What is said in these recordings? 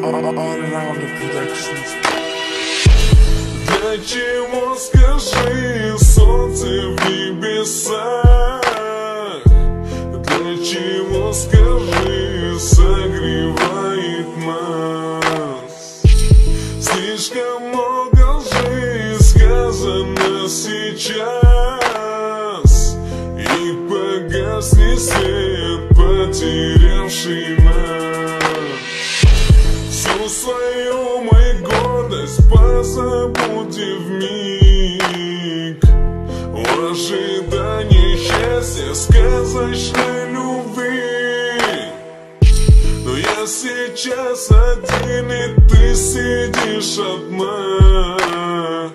Для чего, скажи, солнце в небесах? Для чего, скажи, согревает нас? Слишком много лжи сказано сейчас, и погаснет свет, потерявший нас. Всю свою мою гордость позабудьте вмиг, в ожидании счастья, сказочной любви. Но я сейчас один, и ты сидишь одна.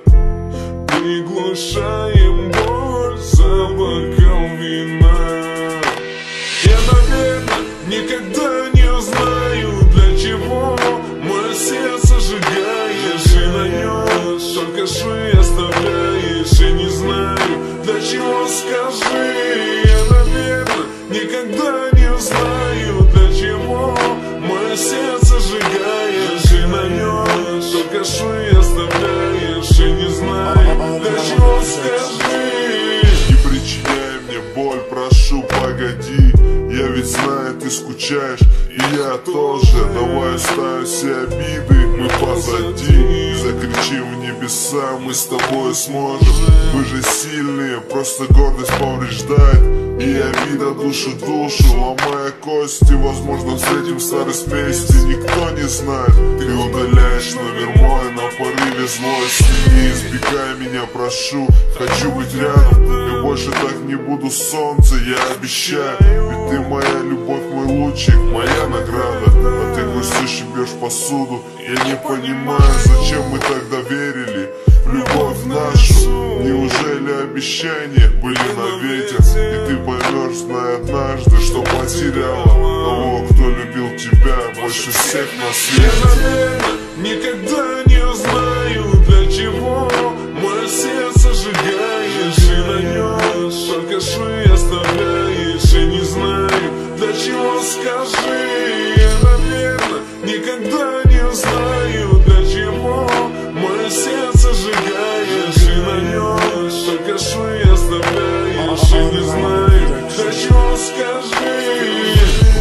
Приглушаем боль за бокал вина. Я, наверное, никогда не узнаю, для чего мое сердце сжигаешь и на нем только швы оставляешь. И не знаю, для чего, скажи. Я, наверное, никогда не узнаю, для чего мое сердце сжигаешь и на нем только швы оставляешь. И не знаю, для чего, скажи. Не причиняй мне боль, прошу, погоди. Я ведь знаю, ты скучаешь, и я тоже. Давай оставим все обиды, мы позади. Закричим в небеса, мы с тобой сможем. Мы же сильные, просто гордость повреждает. И обида душит душу, ломая кости. Возможно, встретим старость вместе, никто не знает. Ты удаляешь номер мой на порыве злости. Не избегай меня, прошу, хочу быть рядом. Я больше так не буду, солнце, я обещаю. Ведь ты моя любовь, мой лучик, моя награда. А ты грустишь и бьешь посуду. Я не понимаю, зачем мы так доверили в любовь нашу. Неужели обещания были на ветер? И ты поймешь, зная однажды, что потеряла того, кто любил тебя больше всех на свете. Я, наверное, никогда не узнаю, для чего мое сердце сжигаешь и на нем только швы оставляешь. И не знаю, для чего, скажи. Я, наверное, никогда не узнаю, для чего мое сердце сжигаешь и на нем только швы оставляешь. И не знаю, для чего, скажи.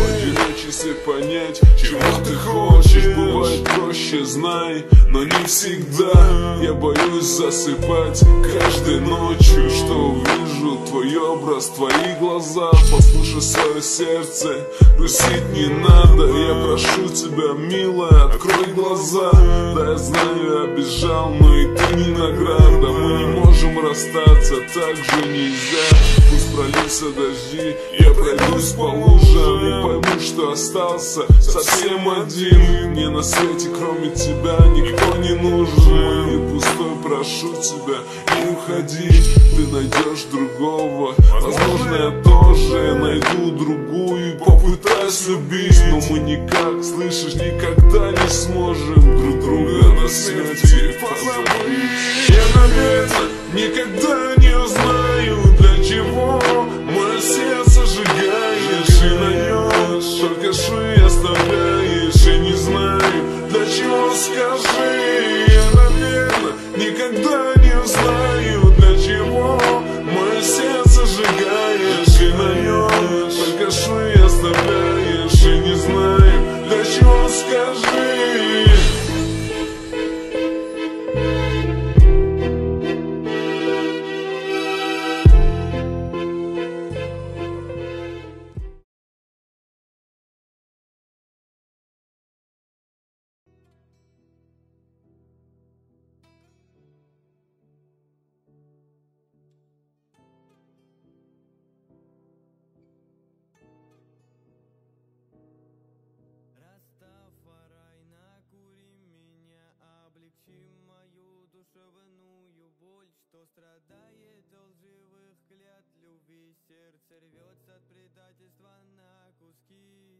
Часы понять, чего ты хочешь, бывает проще, знай, но не всегда. Я боюсь засыпать каждой ночью, что увижу твой образ, твои глаза. Послушай свое сердце, грустить не надо. Я прошу тебя, милая, открой глаза. Да, я знаю, я обижал, но и ты не награда. Мы не можем расстаться, так же нельзя. Пусть прольются дожди, я пройдусь по лужам и пойму, что остался совсем один. Мне на свете кроме тебя никто не нужен. Не пустой, прошу тебя, не уходи. Ты найдешь другого, возможно, я тоже найду другую. Попытаюсь любить, но мы никак, слышишь, никогда не сможем друг друга на свете позабыть. Я, наверное, никогда не узнаю, для чего мое сердце сжигаешь и на нем только швы оставляешь. И не знаю, для чего, скажи. Я, наверное, никогда не узнаю, для чего мое сердце сжигаешь и на нем только швы оставляешь. И не знаю, для чего, скажи. Мою душевную боль, что страдает от лживых клятв любви. Сердце рвется от предательства на куски.